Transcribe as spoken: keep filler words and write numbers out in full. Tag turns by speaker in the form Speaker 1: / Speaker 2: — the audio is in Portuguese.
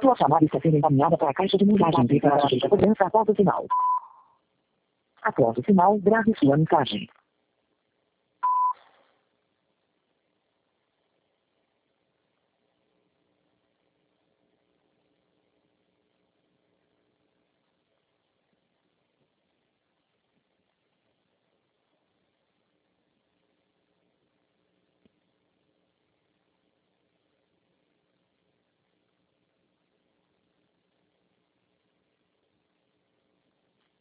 Speaker 1: Sua chamada está sendo encaminhada para a caixa de mensagens e para a caixa de cobrança após o sinal. Após o sinal, grave sua mensagem.